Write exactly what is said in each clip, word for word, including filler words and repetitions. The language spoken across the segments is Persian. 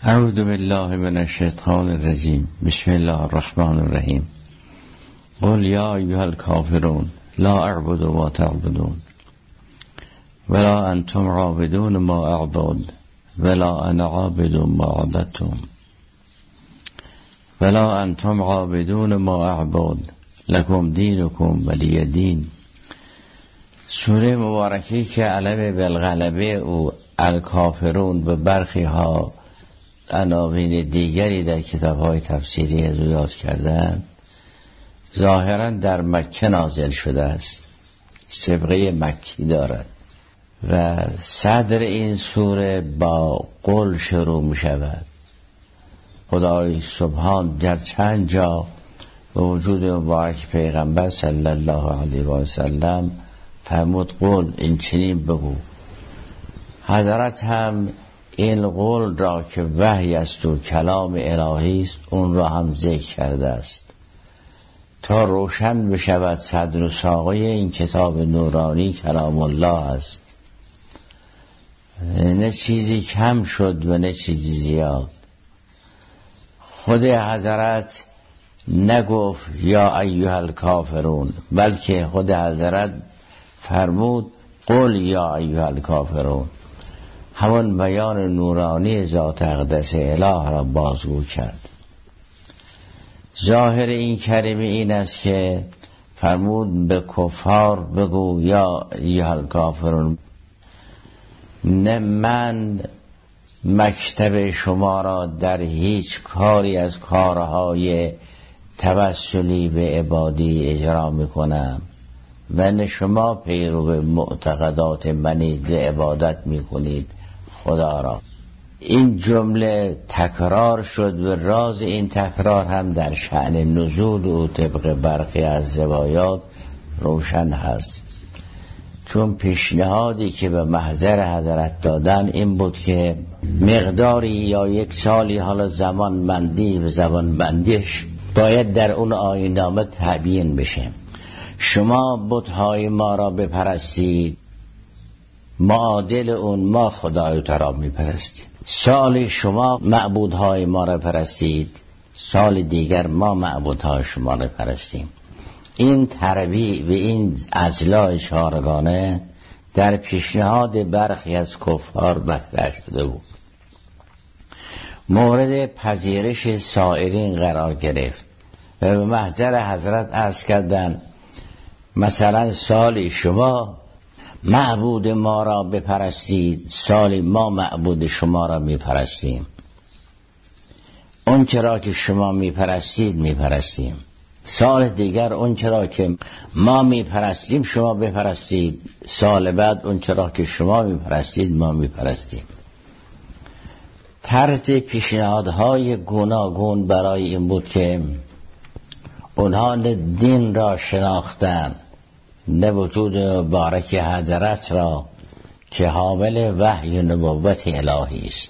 اعوذ بالله من الشیطان الرجیم. بسم الله الرحمن الرحیم. قل یا ایها الکافرون لا اعبد ما تعبدون ولا انتم عابدون ما اعبد ولا انا عابد ما عبدتم ولا انتم عابدون ما اعبد لکم دینکم ولی دین. سوره مبارکی که علم بالغلبه او الکافرون به برخی ها عناوین دیگری در کتاب‌های تفسیری از او یاد کردند، ظاهراً در مکه نازل شده است، سبقه مکی دارد و صدر این سوره با قل شروع می شود. خدای سبحان در چند جا به وجود مبارک پیغمبر صلی الله علیه و سلم فرمود قل، این چنین بگو. حضرت هم این قول را که وحی است و کلام الهی است اون را هم ذکر کرده است تا روشن بشود صدر و ساقه این کتاب نورانی کلام الله است، نه چیزی کم شد و نه چیزی زیاد. خود حضرت نگفت یا ایها الکافرون، بلکه خود حضرت فرمود قل یا ایها الکافرون، همون بیان نورانی ذات اقدس اله را بازگو کرد. ظاهر این کلمه این است که فرمود به کفار بگو یا ایها الکافرون، نه من مکتب شما را در هیچ کاری از کارهای توسلی به عبادی اجرا میکنم و نه شما پیرو معتقدات منی به عبادت میکنید خدا را. این جمله تکرار شد و راز این تکرار هم در شأن نزول و طبق برخی از روایات روشن هست، چون پیشنهادی که به محضر حضرت دادن این بود که مقداری یا یک سالی حالا زمان بندی و زمان بندیش باید در اون آیین‌نامه تعیین بشه. شما بت‌های ما را بپرستید، معادل اون ما خدای تعالی میپرستیم. سال شما معبودهای ما را پرستید، سال دیگر ما معبودهای شما را پرستیم. این تربیع و این اضلاع چهارگانه در پیشنهاد برخی از کفار مطرح شده بود، مورد پذیرش سایرین قرار گرفت و به محضر حضرت عرض کردند مثلا سال شما معبود ما را بپرستید، سال ما معبود شما را میپرستیم. اون چرا که شما میپرستید میپرستیم، سال دیگر اون چرا که ما میپرستیم شما بپرستید، سال بعد اون چرا که شما میپرستید ما میپرستیم. طرز پیشنهادهای گوناگون برای این بود که اونها نه دین را شناختند نه وجود مبارک حضرت را که حامل وحی و نبوت الهی است.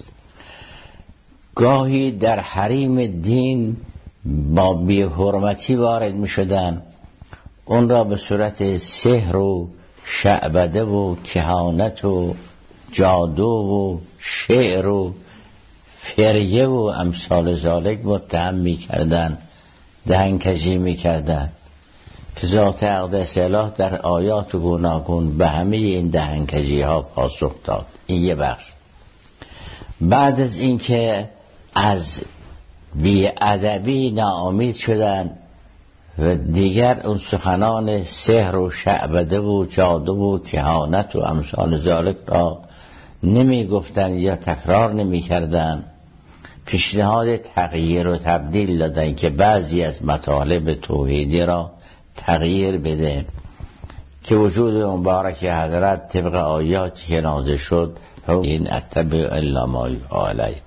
گاهی در حریم دین با بی حرمتی وارد می شدن، اون را به صورت سحر و شعبده و کهانت و جادو و شعر و فریه و امثال ذالک متهم می کردن، دهنکجی می کردن که ذات اقدس اله در آیات گوناگون به همه این دهنکجی ها پاسخ داد. این یه بخش. بعد از اینکه از بی‌ادبی ناامید شدن و دیگر اون سخنان سحر و شعبده و جادو و کهانت و امثال ذالک را نمی گفتن یا تکرار نمی کردن، پیشنهاد تغییر و تبدیل دادن که بعضی از مطالب توحیدی را تغییر بده که وجود مبارک حضرت طبق آیاتی که نازل شد این اتبع الا ما یوحی الی.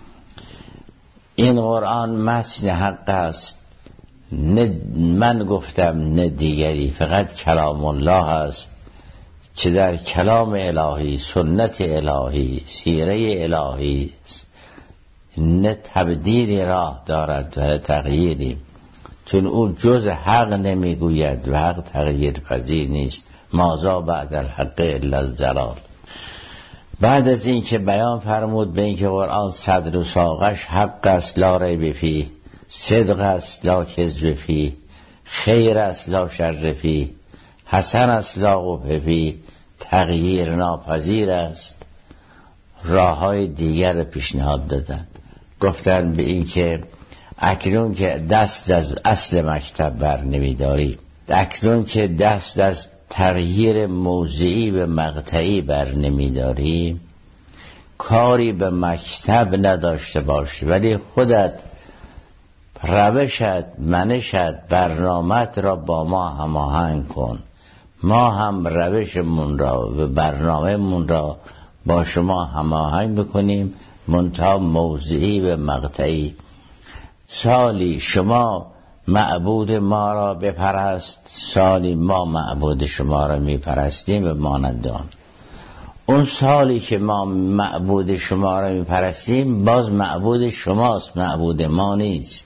این قرآن متن حق است، نه من گفتم نه دیگری، فقط کلام الله است که در کلام الهی، سنت الهی، سیره الهی نه تبدیل راه دارد و نه تغییری، چون او جز حق نمیگوید و حق تغییر پذیر نیست. ماذا بعد الحق الا الضلال. بعد از این که بیان فرمود به این که قرآن صدر و ساقش حق است لا ریب فیه، صدق است لا کذب فیه، خیر است لا شر فیه، حسن است لا قبح فیه، تغییر ناپذیر است، راه های دیگر پیشنهاد دادن. گفتن به این که اکنون که دست از اصل مکتب بر نمیداری، اکنون که دست از تغییر موضعی و مقطعی بر نمیداری، کاری به مکتب نداشته باشی، ولی خودت روشت، منشت، برنامت را با ما هماهنگ کن، ما هم روشمون را و برنامه‌مون را با شما هماهنگ بکنیم، منتها موضعی و مقطعی. سالی شما معبود ما را بپرست، سالی ما معبود شما را میپرستیم و مانندان. اون سالی که ما معبود شما را میپرستیم باز معبود شماست، معبود ما نیست.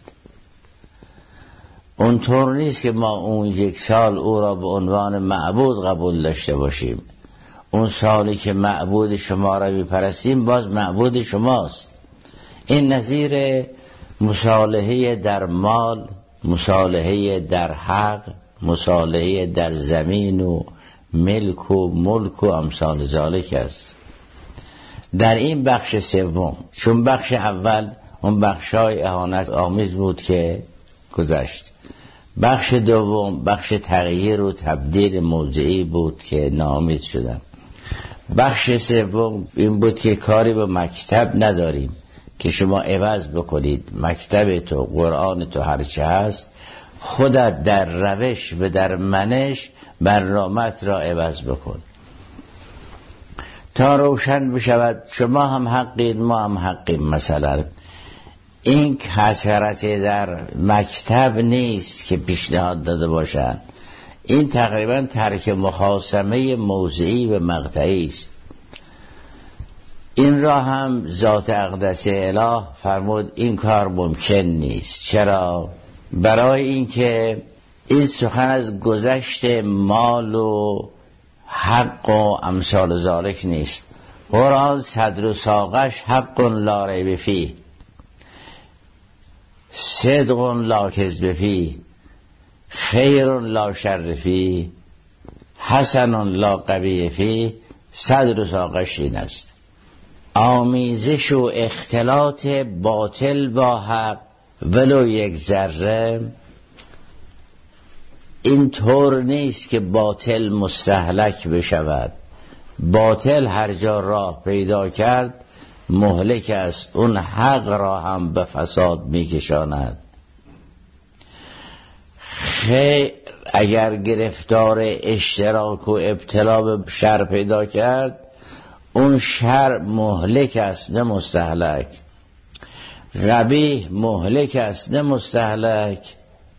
اون طور نیست که ما اون یک سال او را به عنوان معبود قبول داشته باشیم. اون سالی که معبود شما را میپرستیم باز معبود شماست. این نظیر مصالحه در مال، مصالحه در حق، مصالحه در زمین و ملک و ملک و امثال ذالک است. در این بخش سوم، چون بخش اول اون بخشای اهانت آمیز بود که گذشت، بخش دوم بخش تغییر و تبدیل موضعی بود که ناامید شدم. بخش سوم این بود که کاری به مکتب نداریم که شما عوض بکنید، مکتب تو، قرآن تو، هرچه هست خودت در روش و در منش برنامت را عوض بکن تا روشن بشود شما هم حقید ما هم حقیم. مثلا این کسرت در مکتب نیست که پیشنهاد داده باشند، این تقریبا ترک مخاصمه موضعی و مقطعی است. این را هم ذات اقدس اله فرمود این کار ممکن نیست. چرا؟ برای اینکه این سخن از گذشت مال و حق و امثال ذالک نیست. قرآن صدر و ساقش حق لا ریب فیه، صدق لا کذب فیه، خیر لا شر فیه، حسن لا قبیح فیه. صدر و ساقش این است. آمیزش و اختلاط باطل با حق ولو یک ذره این طور نیست که باطل مستهلک بشود. باطل هر جا راه پیدا کرد مهلک است، اون حق را هم به فساد میکشاند. خیر اگر گرفتار اشتراک و ابتلا به شر پیدا کرد اون شر مهلک است نه مستهلک. قبیح مهلک است نه مستهلک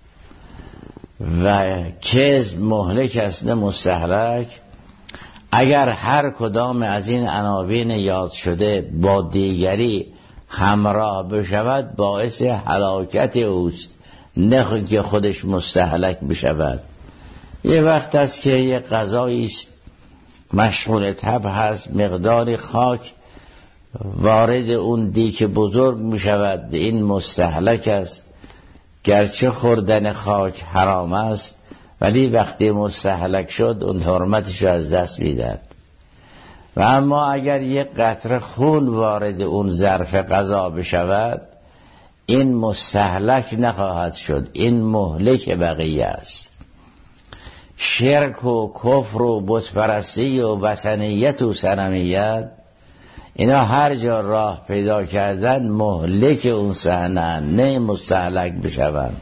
و کذب مهلک است نه مستهلک. اگر هر کدام از این عناوین یاد شده با دیگری همراه بشود باعث هلاکت اوست، نه که خودش مستهلک بشود. یه وقت است که یه غذایی مشغول تب هست، مقدار خاک وارد اون دیک بزرگ می شود، به این مستهلک است. گرچه خوردن خاک حرام است ولی وقتی مستهلک شد اون حرمتش رو از دست میدهد. و اما اگر یک قطره خون وارد اون ظرف غذا بشود این مستهلک نخواهد شد، این مهلک بقیه است. شرک و کفر و بتپرستی و وثنیت و صنمیت اینا هر جا راه پیدا کردن مهلک اون صحنه، نه مستهلک بشوند.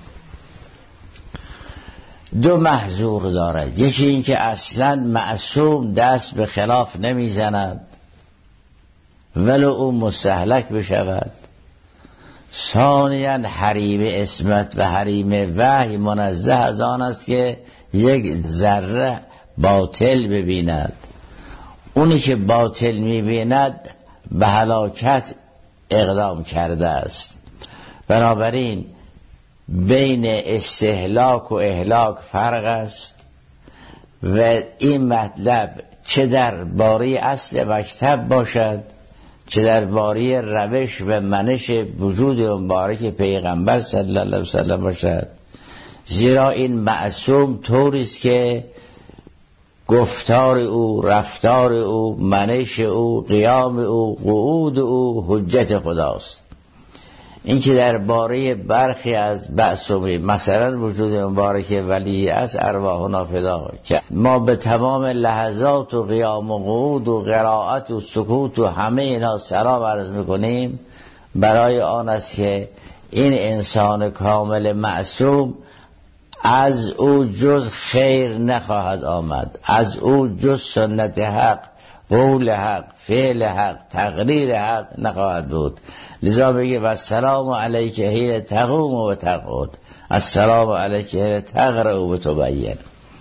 دو محظور دارد، یکی این که اصلا معصوم دست به خلاف نمیزند ولو اون مستهلک بشود. ثانیاً حریم اسمت و حریم وحی منزه از آن است که یک ذره باطل ببیند. اونی که باطل میبیند به هلاکت اقدام کرده است. بنابراین بین استهلاک و اهلاک فرق است و این مطلب چه در باره اصل مکتب باشد، چه در باره روش و منش وجود مبارک پیغمبر صلی الله علیه وسلم باشد. زیرا این معصوم طوریست که گفتار او، رفتار او، منش او، قیام او، قعود او حجت خداست. این که در باره برخی از معصومی مثلا وجود مبارک ولی از ارواحنا فدا، که ما به تمام لحظات و قیام و قعود و قرائت و سکوت و همه اینا سلام عرض میکنیم، برای آن است که این انسان کامل معصوم از او جز خیر نخواهد آمد، از او جز سنت حق، قول حق، فعل حق، تقریر حق نخواهد بود. لذا بگه و السلام علیک حین تقوم و تقعد، السلام علیک حین تقرأ و تبین.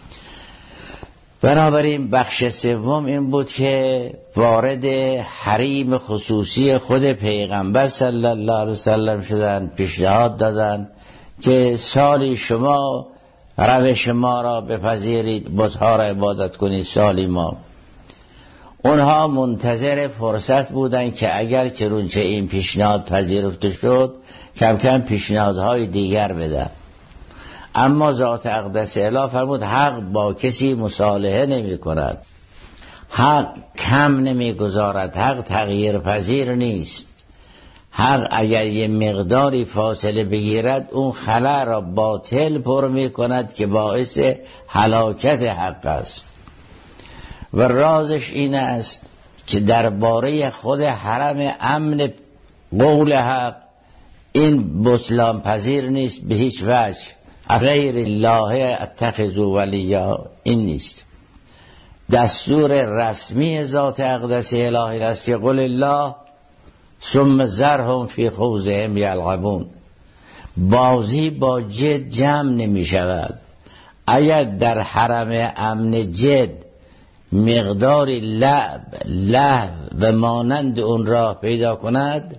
بنابراین بخش سوم این بود که وارد حریم خصوصی خود پیغمبر صلی الله علیه وسلم شدن، پیشنهاد دادن که سالی شما روش ما را بپذیرید، بت‌ها را عبادت کنید، سالی ما. اونها منتظر فرصت بودن که اگر که رونچه این پیشنهاد پذیرفته شد کم کم پیشنهادهای دیگر بدن. اما ذات اقدس اله فرمود حق با کسی مصالحه نمی کند، حق کم نمی گذارد، حق تغییر پذیر نیست. حق اگر یه مقداری فاصله بگیرد اون خلا را باطل پر می کند که باعث هلاکت حق است. و رازش این است که درباره خود حرم امن قول حق این بطلان پذیر نیست به هیچ وجه. غیر الله اتخذوا ولیا این نیست. دستور رسمی ذات اقدس الهی است که قل الله ثم ذرهم فی خوضهم یلعبون. بازی با جد جمع نمی شود. اگر در حرم امن جد مقداری لعب، لهو و مانند اون را پیدا کند،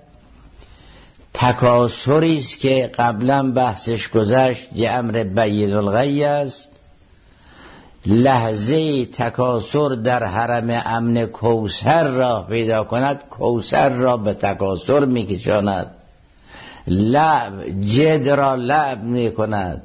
تکاسری است که قبلا بحثش گذشت، یه امر بین الغی است. لحظه تکاسر در حرم امن کوثر را پیدا کند، کوثر را به تکاسر میکشاند. لعب جد را لعب میکند،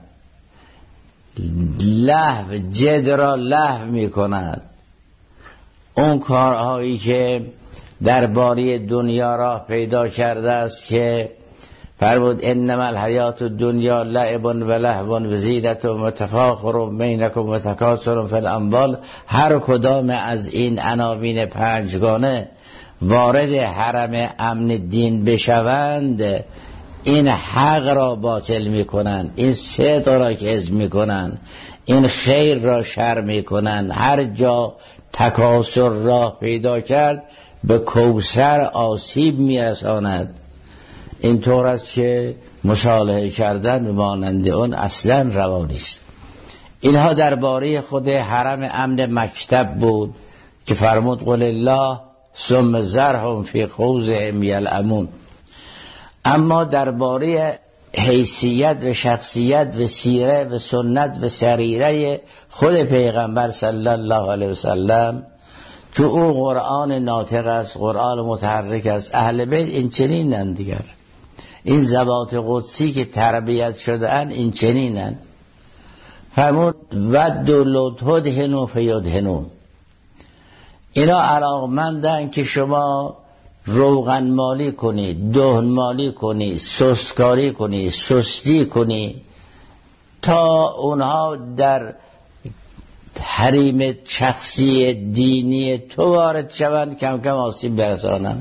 لهو جد را لهو میکند. اون کارهایی که درباره دنیا را پیدا کرده است که فرمود انما الحیات الدنیا لعب و لهو و زینت و متفاخر بینکم و تکاثر فی الاموال، هر کدام از این عناوین پنجگانه وارد حرم امن دین بشوند، این حق را باطل میکنند، این صدق را کذب میکنند، این خیر را شر میکنند. هر جا تکاسر را پیدا کرد به کوثر آسیب میرساند. این طور است که مصالحه کردن به مانند اون اصلا روا نیست. اینها درباره خود حرم امن مکتب بود که فرمود قل الله ثم ذرهم فی خوضهم یلعبون. اما درباره حیثیت و شخصیت و سیره و سنت و سریره خود پیغمبر صلی الله علیه وسلم، تو او قرآن ناطق است، قرآن متحرک است. اهل بیت این چنینن دیگر، این ذوات قدسی که تربیت شدن این چنینن. فرمود ودوا لو تدهنوا فیدهنون. اینا علاقمندن که شما روغن مالی کنی، دهن مالی کنی، سستکاری کنی، سستی کنی تا اونها در حریم شخصی دینی تو وارد شوند، کم کم آسیب برسانند.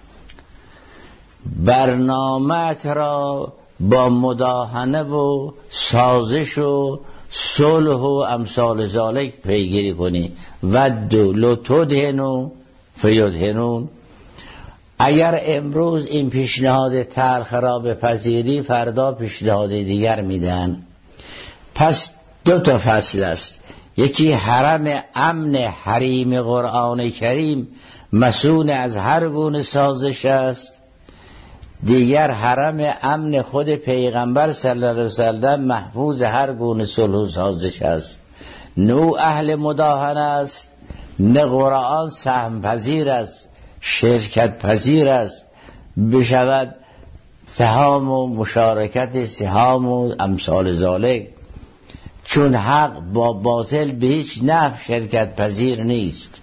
برنامه‌ات را با مداهنه و سازش و صلح و امثال ذالک پیگیری کنی. ودوا لو تدهنوا فیدهنون. اگر امروز این پیشنهاد تلخ را بپذیری، فردا پیشنهاد دیگر میدن. پس دو تا فصل است. یکی حرم امن حریم قرآن کریم مسئول از هر گونه سازش است. دیگر حرم امن خود پیغمبر صلی الله علیه وسلم محفوظ هر گونه صلح و سازش است. نوع اهل مداهنه است، نه قرآن سهم پذیر است، شرکت پذیر است بشود سهام و مشارکت سهام و امثال ذالک، چون حق با باطل به هیچ نحو شرکت پذیر نیست.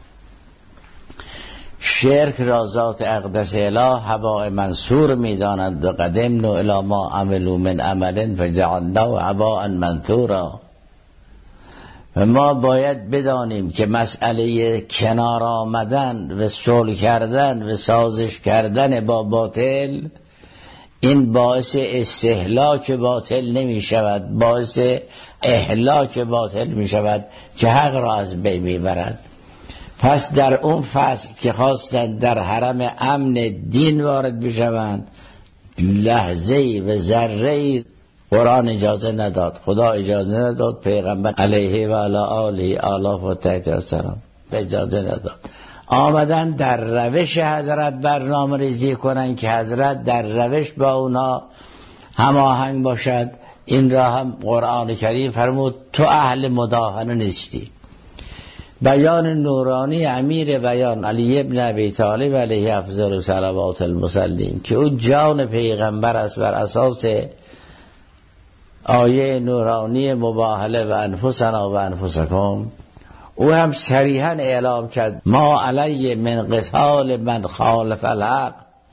شرک را ذات اقدس اله هباء منصور می‌داند و قدمنا الی ما عملوا من عمل فجعلناه هباء منثورا. و ما باید بدانیم که مسئله کنار آمدن و صلح کردن و سازش کردن با باطل این باعث استهلاک باطل نمی شود، باعث اهلاک باطل می شود که حق را از بین می برد. پس در اون فصل که خواستند در حرم امن دین وارد بشوند، لحظه‌ای و ذره‌ای قرآن اجازه نداد، خدا اجازه نداد، پیغمبر علیه و علی آله آلاف و تحت السلام اجازه نداد. آمدن در روش حضرت برنامه ریزی کنن که حضرت در روش با اونا هماهنگ باشد. این را هم قرآن کریم فرمود تو اهل مداهنه نیستی. بیان نورانی امیر بیان علی ابن ابی طالب علیه افضل صلوات المسلمین که او جان پیغمبر است بر اساس آیه نورانی مباهله و انفسنا و انفسکم، او هم صریحا اعلام کرد ما علی من قتال من خالف الحق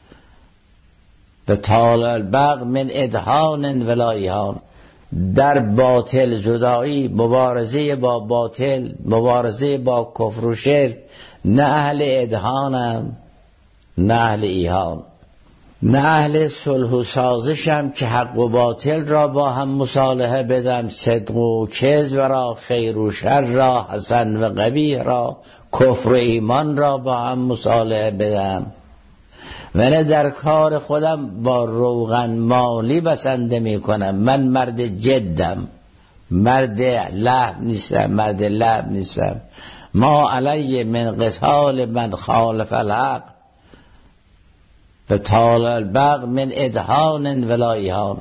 و طال البغ من ادهان ولا ایهان. در باطل جدایی، مبارزه با باطل، مبارزه با کفر و شرک، نه اهل ادهانم نه اهل ایهان، نه اهل صلح و سازشم که حق و باطل را با هم مصالحه بدم، صدق و کذب را، خیر و شر را، حسن و قبیح را، کفر و ایمان را با هم مصالحه بدم، و نه در کار خودم با روغن مالی بسنده می کنم. من مرد جدم، مرد لعب نیستم، مرد لعب نیستم. ما علی من قتال من خالف الحق و طال البغ من ادهان ولا ایهان.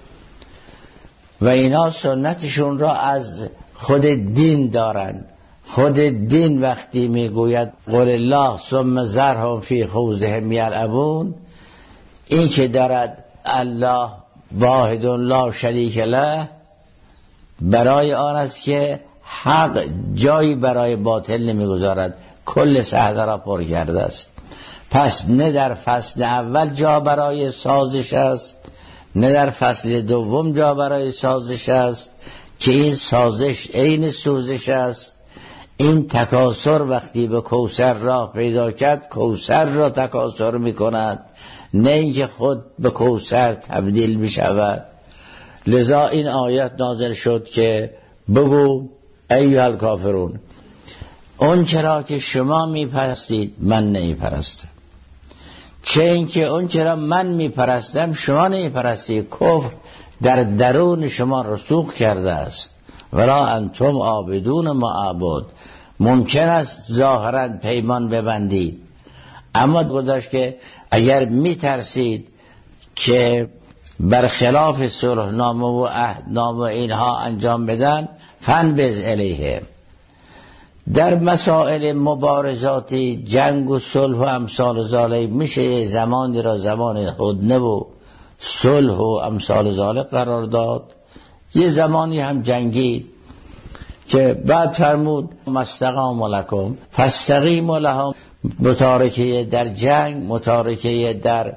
و اینا سنتشون را از خود دین دارند. خود دین وقتی میگوید قل الله ثم ذرهم فی خوضهم یلعبون، این که دارد الله واحد لا شریک له، برای آن است که حق جایی برای باطل نمیگذارد، کل صحنه را پر کرده است. پس نه در فصل اول جا برای سازش است، نه در فصل دوم جا برای سازش است که این سازش عین سوزش است. این تکاثر وقتی به کوثر راه پیدا کرد، کوثر را تکاثر می کند، نه اینکه خود به کوثر تبدیل می شود. لذا این آیت نازل شد که بگو ایها الکافرون اون چرا که شما می پرستید من نمی پرستم، چه اینکه اون چرا من می پرستم شما نمی پرستید. کفر در درون شما رسوخ کرده است. ولا انتم عابدون ما اعبد. ممکن است ظاهرا پیمان ببندید، اما گذاشت که اگر می ترسید که برخلاف صلحنامه و عهدنامه اینها انجام بدن فنبذ الیهم. در مسائل مبارزاتی جنگ و صلح و امثال ذالک میشه زمانی را زمان هدنه و صلح و امثال ذالک قرار داد، یه زمانی هم جنگید که بعد فرمود مستقام لکم فاستقیموا لهم. متارکه در جنگ، متارکه در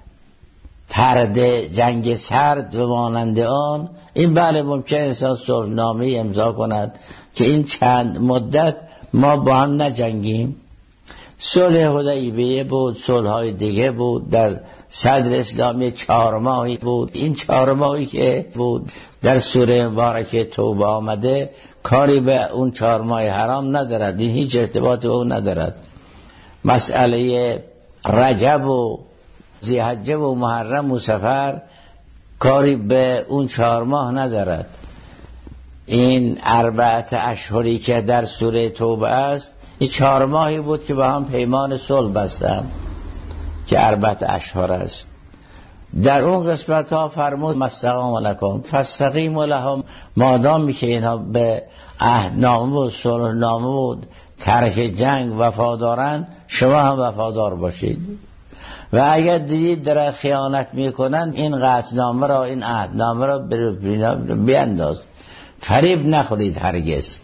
پرده جنگ سرد و مانند آن، این بله ممکن انسان صلحنامه امضا کند که این چند مدت ما با هم نجنگیم. صلح حدیبیه بود، صلح‌های دیگه بود، در صدر اسلامی چهار ماهی بود. این چهار ماهی که بود در سوره مبارکه توبه آمده کاری به اون چهار ماه حرام ندارد، این هیچ ارتباطی به اون ندارد. مسئله رجب و ذی‌حجه و محرم و سفر کاری به اون چهار ماه ندارد. این اربعت اشهری که در سوره توبه است این چهار ماهی بود که با هم پیمان صلح بستند که اربعت اشهر است. در اون قسمت ها فرمود مستقام لکم فاستقیموا لهم. مادامی که اینها به عهدنامه و صلحنامه و ترک جنگ وفادارن، شما هم وفادار باشید. و اگر دیدید در خیانت میکنن، این قطعنامه را، این عهدنامه را بینداز، فریب نخورید هرگز.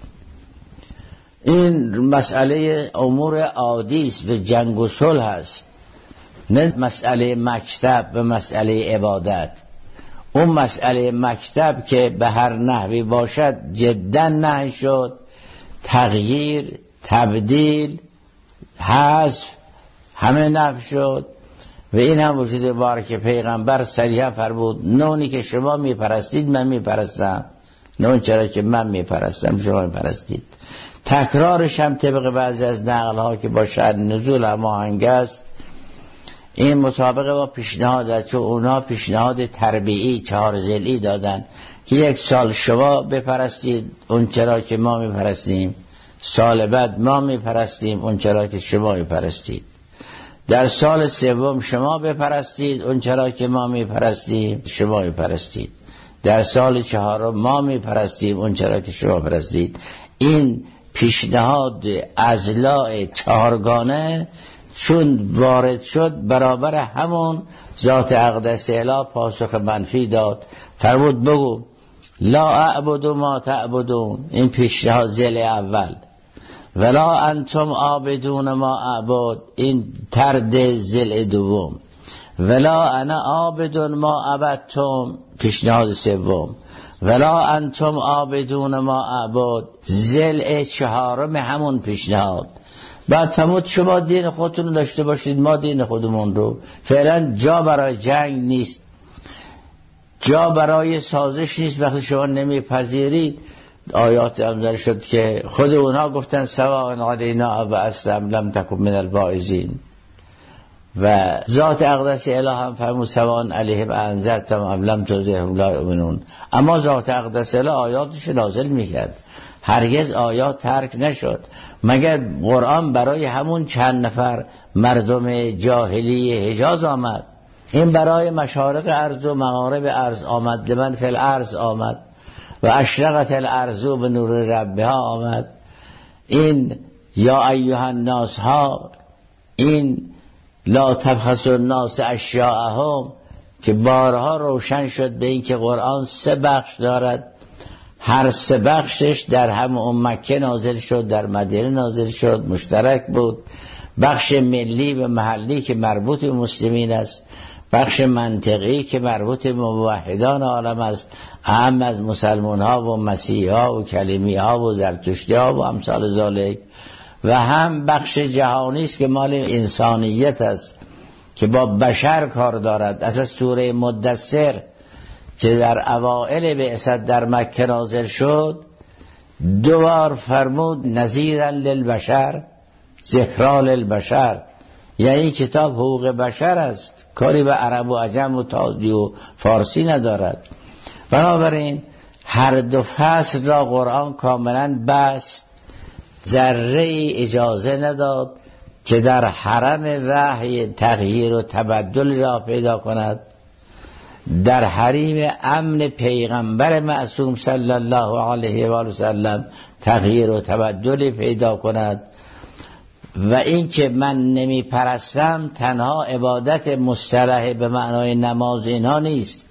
این مسئله امور عادی است، به جنگ و صلح است، نه مسئله مکتب و مسئله عبادت. اون مسئله مکتب که به هر نحوی باشد جدا نهی شد، تغییر، تبدیل، حذف همه نفی شد. و این هم وجود بار که پیغمبر صریحا فرمود نونی که شما میپرستید من میپرستم، نون چرا که من میپرستم شما میپرستید. تکرارش هم طبق بعضی از نقلها که با شأن نزول هماهنگ است، این مطابق با پیشنهاد است، چون اونا پیشنهاد تربیعی چهار ضلعی دادن که یک سال شما بپرستید اون چرا که ما میپرستیم، سال بعد ما میپرستیم اون چرا که شما میپرستید، در سال سوم شما بپرستید اون چرا که ما میپرستیم شما میپرستید، در سال چهارم ما میپرستیم اون چرا که شما پرستید. این پیشنهاد اضلاع چهارگانه چون وارد شد، برابر همون ذات اقدس اله پاسخ منفی داد، فرمود بگو لا اعبد ما تعبدون، این پیشنهاد ضلع اول، ولا انتم عابدون ما اعبد، این ترد ضلع دوم، ولا انا عابد ما عبدتم، پیشنهاد سوم، ولا انتم عابدون ما اعبد، ضلع چهارم همون پیشنهاد. بعد فرمود شما دین خودتون داشته باشید، ما دین خودمون رو. فعلا جا برای جنگ نیست، جا برای سازش نیست. وقتی شما نمیپذیرید، آیات انزل شد که خود اونها گفتن سواء علینا ابعثتم لم تکن من الواعظین، و ذات اقدس اله هم فرمود سواء علیهم انذرتم ام لم تنذرهم لا یؤمنون. اما ذات اقدس اله آیاتش نازل میکرد، هرگز آیات ترک نشد، مگر قرآن برای همون چند نفر مردم جاهلی حجاز آمد. این برای مشارق ارض و مغارب ارض آمد، لمن فی الارض آمد، و اشرقت الارض به نور ربها آمد. این یا ایها الناس ها، این لا تبخسوا الناس اشیاءهم که بارها روشن شد به این که قرآن سه بخش دارد، هر سه بخشش در هم مکه نازل شد، در مدینه نازل شد، مشترک بود. بخش ملی و محلی که مربوط به مسلمین است، بخش منطقی که مربوط به موحدان عالم است، اهم از مسلمان ها و مسیح ها و کلیمی ها و زرتشتی ها و امثال ذالک، و هم بخش جهانی است که مال انسانیت است که با بشر کار دارد. از سوره مدثر که در اوائل بعثت در مکه نازل شد، دو بار فرمود نذیرا للبشر ذکرا للبشر، یعنی کتاب حقوق بشر است، کاری به عرب و عجم و تازی و فارسی ندارد. بنابراین هر دو فصل را قرآن کاملا بست، ذره ای اجازه نداد که در حرم وحی تغییر و تبدل را پیدا کند، در حریم امن پیغمبر معصوم صلی الله علیه و آله و سلم تغییر و تبدل پیدا کند. و این که من نمی پرستم تنها عبادت مصطلح به معنای نماز اینها نیست،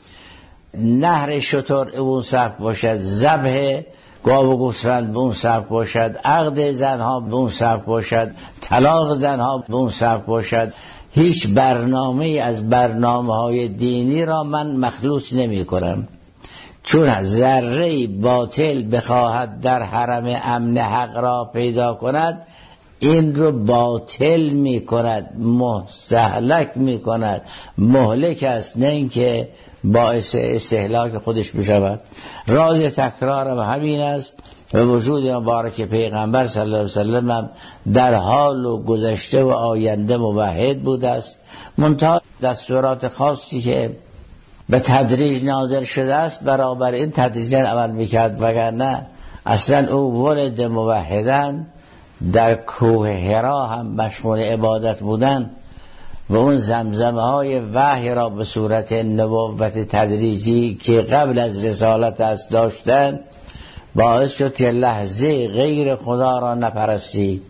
نهر شتر اون سبک باشد، ذبح گاو و گوسفند به اون سبک باشد، عقد زنها به اون سبک باشد، طلاق زنها به اون سبک باشد. هیچ برنامه از برنامه های دینی را من مخلوط نمی کنم، چون ذره باطل بخواهد در حرم امن حق را پیدا کند، این رو باطل می کند، مستهلک می کند، مهلک است، نه اینکه باعث استهلاک خودش بشود. راز تکرارم همین است و وجود مبارک پیغمبر صلی الله علیه وسلم هم در حال و گذشته و آینده موحد بوده است، منتها دستورات خاصی که به تدریج نازل شده است برابر این تدریجا عمل میکرد، وگرنه اصلا او ولد موحدن در کوه حرا هم مشمول عبادت بودن و اون زمزمه های وحی را به صورت نبوت تدریجی که قبل از رسالت است داشتن باعث شد که لحظه غیر خدا را نپرستید،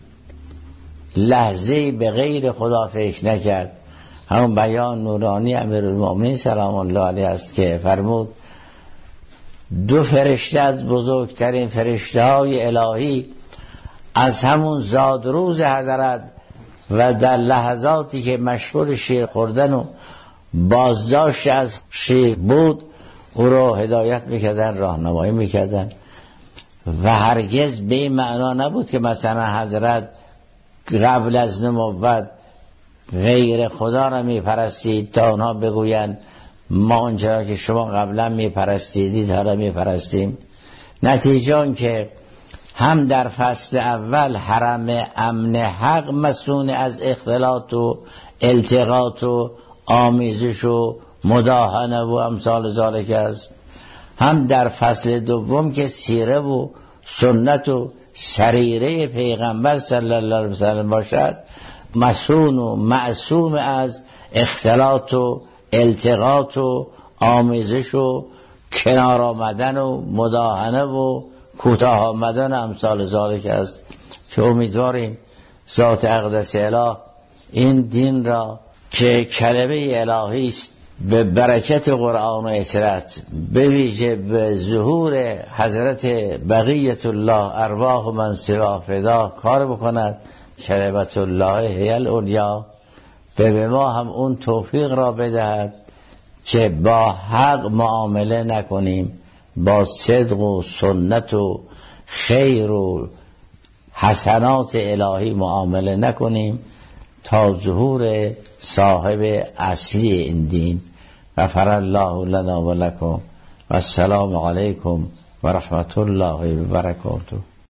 لحظه به غیر خدا فکر نکرد. همون بیان نورانی امیرالمومنین سلام الله علیه است که فرمود دو فرشته از بزرگترین فرشته های الهی از همون زادروز حضرت و در لحظاتی که مشغول شیر خوردن و بازداشت از شیر بود او را هدایت میکردن، راهنمایی میکردن و هرگز به این معنا نبود که مثلا حضرت قبل از نبوت غیر خدا را میپرستید تا اونها بگویند ما اونجا که شما قبلا میپرستیدید حالا میپرستیم. نتیجه آن که هم در فصل اول حرم امن حق مسئول از اختلاط و التقاط و آمیزش و مداهنه و امثال ذالک است، هم در فصل دوم که سیره و سنت و سریره پیغمبر صلی الله علیه وسلم باشد مسئول و معصوم از اختلاط و التقاط و آمیزش و کنار آمدن و مداهنه و کوتاه آمدن امثال ذالک است که امیدواریم ذات اقدس اله این دین را که کلمه الهی است به برکت قرآن و اطرت به ویژه به ظهور حضرت بقیت الله ارواح من سوا فدا کار بکند. کلمت الله هی العلیا، به ما هم اون توفیق را بدهد که با حق معامله نکنیم، با صدق و سنت و خیر و حسنات الهی معامله نکنیم تا ظهور صاحب اصلی این دین. غفر الله لنا و لکم و السلام علیکم و رحمت الله و برکاته.